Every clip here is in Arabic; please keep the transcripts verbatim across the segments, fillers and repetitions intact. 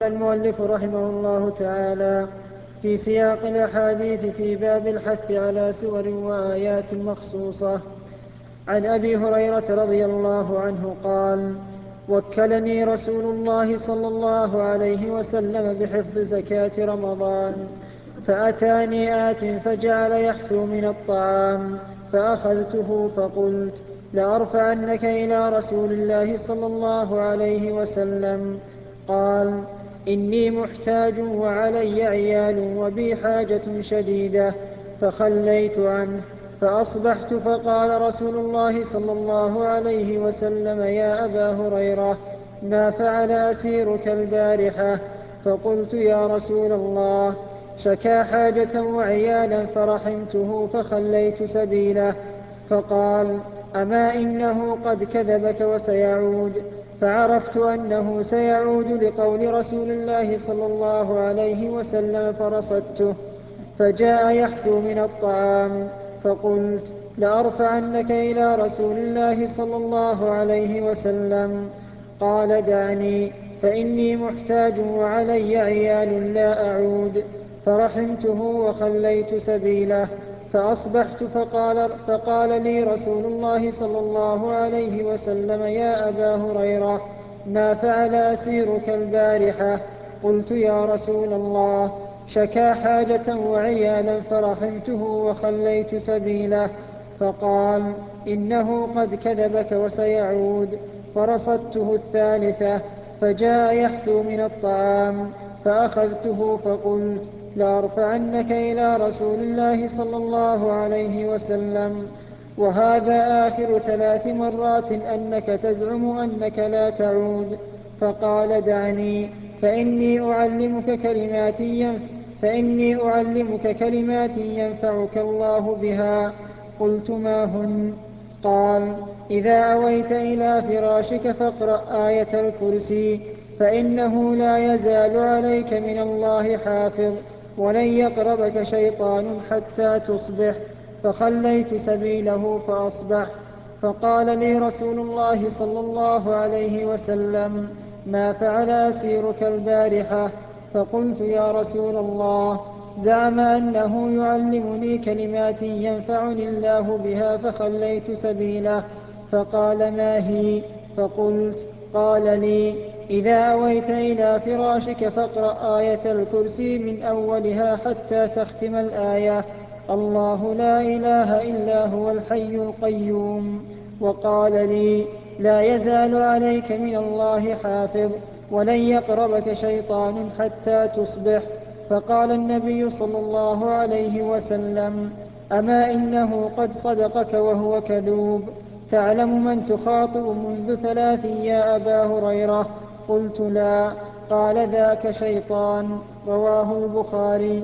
المؤلف رحمه الله تعالى في سياق الأحاديث في باب الحث على سور وآيات مخصوصة. عن أبي هريرة رضي الله عنه قال: وكلني رسول الله صلى الله عليه وسلم بحفظ زكاة رمضان، فأتاني آت فجعل يحثو من الطعام، فأخذته فقلت: لأرفعنك إلى رسول الله صلى الله عليه وسلم. قال: إني محتاج وعلي عيال وبي حاجة شديدة، فخليت عنه. فأصبحت فقال رسول الله صلى الله عليه وسلم: يا أبا هريرة، ما فعل أسيرك البارحة؟ فقلت: يا رسول الله، شكا حاجة وعيالا فرحمته فخليت سبيله. فقال: أما إنه قد كذبك وسيعود. فعرفت أنه سيعود لقول رسول الله صلى الله عليه وسلم فرصدته، فجاء يحثو من الطعام، فقلت: لأرفعنك إلى رسول الله صلى الله عليه وسلم. قال: دعني، فإني محتاج وعلي عيال لا أعود. فرحمته وخليت سبيله. فأصبحت فقال, فقال لي رسول الله صلى الله عليه وسلم: يا أبا هريرة، ما فعل أسيرك البارحة؟ قلت: يا رسول الله، شكا حاجة وعيالا فرحمته وخليت سبيله. فقال: إنه قد كذبك وسيعود. فرصدته الثالثة، فجاء يحثو من الطعام، فأخذته فقلت: لأرفعنك إلى رسول الله صلى الله عليه وسلم. وهذا آخر ثلاث مرات أنك تزعم أنك لا تعود. فقال: دعني، فإني أعلمك كلمات ينف فإني أعلمك كلمات ينفعك الله بها. قلت: ما هن؟ قال: إذا أويت إلى فراشك فاقرأ آية الكرسي، فإنه لا يزال عليك من الله حافظ، ولن يقربك شيطان حتى تصبح. فخليت سبيله فأصبحت. فقال لي رسول الله صلى الله عليه وسلم: ما فعل أسيرك البارحة؟ فقلت: يا رسول الله، زعم أنه يعلمني كلمات ينفعني الله بها فخليت سبيله. فقال: ما هي؟ فقلت: قال لي: إذا أويت إلى فراشك فاقرأ آية الكرسي من أولها حتى تختم الآية: الله لا إله إلا هو الحي القيوم. وقال لي: لا يزال عليك من الله حافظ، ولن يقربك شيطان حتى تصبح. فقال النبي صلى الله عليه وسلم: أما إنه قد صدقك وهو كذوب. تعلم من تخاطب منذ ثلاث يا أبا هريرة؟ قلت: لا. قال: ذاك شيطان. رواه البخاري.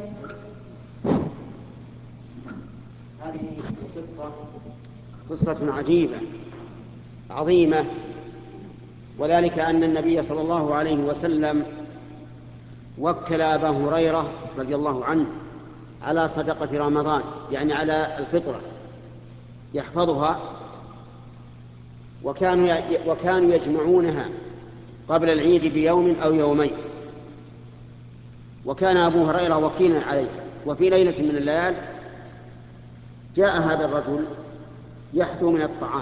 هذه قصة قصة عجيبة عظيمة، وذلك أن النبي صلى الله عليه وسلم وكل أبا هريرة رضي الله عنه على صدقة رمضان، يعني على الفطرة يحفظها، وكانوا وكانوا يجمعونها قبل العيد بيوم أو يومين، وكان أبو هريرة وكيلا عليه. وفي ليلة من الليال جاء هذا الرجل يحثو من الطعام،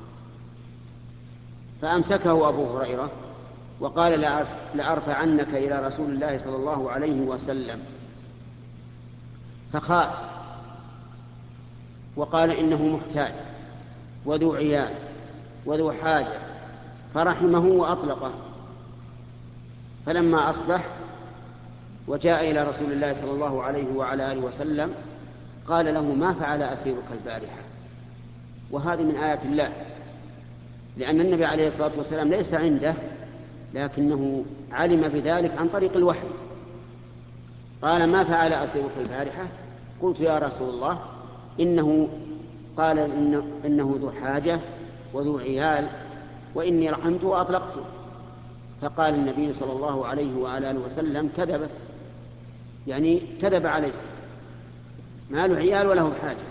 فأمسكه أبو هريرة وقال: لأرفعنك إلى رسول الله صلى الله عليه وسلم. فخاف وقال: إنه محتاج وذو عيال وذو حاجة، فرحمه وأطلقه. فلما أصبح وجاء إلى رسول الله صلى الله عليه وعلى آله وسلم قال له: ما فعل أسيرك البارحة؟ وهذه من آيات الله، لأن النبي عليه الصلاة والسلام ليس عنده، لكنه علم بذلك عن طريق الوحي. قال: ما فعل أسيرك البارحة؟ قلت: يا رسول الله، إنه قال إنه, إنه ذو حاجة وذو عيال، وإني رحمته وأطلقته. فقال النبي صلى الله عليه وعلى آله وسلم: كذبت، يعني كذب عليك، ما له عيال وله حاجة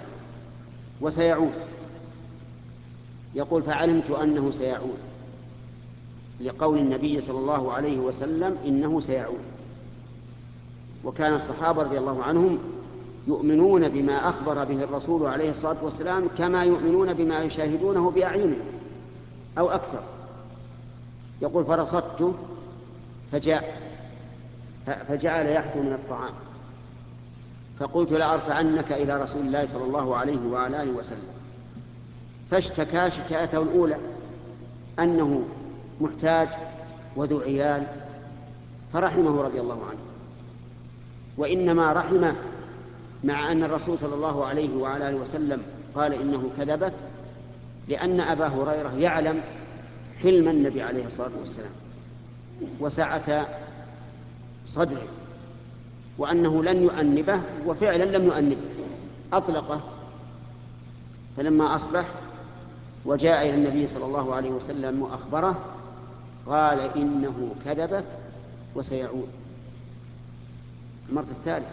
وسيعود. يقول: فعلمت أنه سيعود. لقول النبي صلى الله عليه وسلم إنه سيعود. وكان الصحابة رضي الله عنهم يؤمنون بما أخبر به الرسول عليه الصلاة والسلام كما يؤمنون بما يشاهدونه بأعينهم أو أكثر. يقول فرصدته فجاء فجعل يحثو من الطعام، فقلت لأرفعنك إلى رسول الله صلى الله عليه وعلى آله وسلم، فاشتكى شكايته الأولى أنه محتاج وذو عيال، فرحمه رضي الله عنه. وإنما رحمه مع أن الرسول صلى الله عليه وعلى آله وسلم قال إنه كذبك، لأن أبا هريرة يعلم حلم النبي عليه الصلاة والسلام وسعة صدره، وأنه لن يؤنبه، وفعلا لم يؤنبه، أطلقه. فلما أصبح وجاء إلى النبي صلى الله عليه وسلم وأخبره قال إنه كذبك وسيعود المرة الثالثة.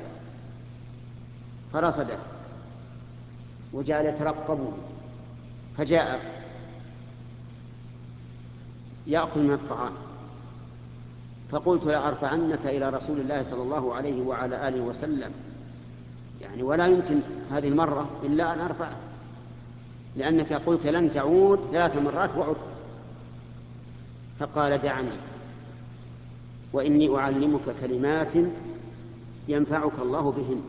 فرصده وجعل يترقبه، فجاء يأكل من الطعام، فقلت لأرفعنك إلى رسول الله صلى الله عليه وعلى آله وسلم، يعني ولا يمكن هذه المرة إلا أن أرفعه، لأنك قلت لن تعود ثلاث مرات وعدت. فقال دعني وإني أعلمك كلمات ينفعك الله بهن.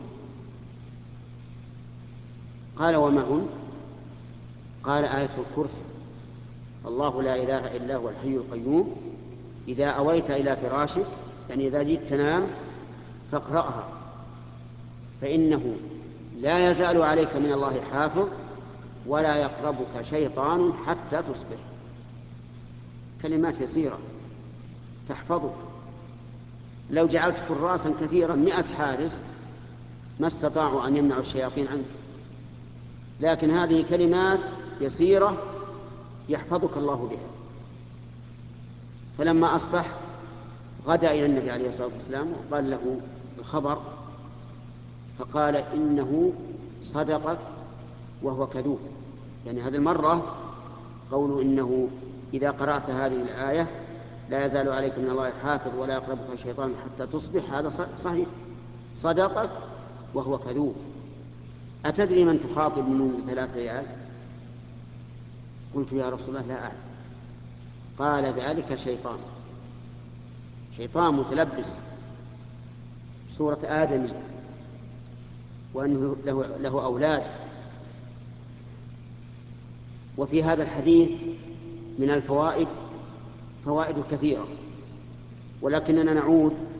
قال وما هن؟ قال آية الكرسي، الله لا إله إلا هو الحي القيوم، إذا أويت إلى فراشك، يعني إذا جئت تنام فاقرأها، فإنه لا يزال عليك من الله حافظ ولا يقربك شيطان حتى تصبح. كلمات يسيرة تحفظك. لو جعلت حراسا كثيرا مئة حارس ما استطاعوا أن يمنعوا الشياطين عنك، لكن هذه كلمات يسيرة يحفظك الله بها. فلما أصبح غدا إلى النبي عليه الصلاة والسلام وقال له الخبر، فقال إنه صدقك وهو كذوب. يعني هذه المرة قوله إنه إذا قرأت هذه الآية لا يزال عليك من الله حافظ ولا يقربك الشيطان حتى تصبح، هذا صحيح، صدقك وهو كذوب. أتدري من تخاطب منذ ثلاث ليال؟ قلت يا رسول الله لا أعلم. قال ذلك شيطان، شيطان متلبس صورة آدمي وأنه له, له أولاد. وفي هذا الحديث من الفوائد فوائد كثيرة، ولكننا نعود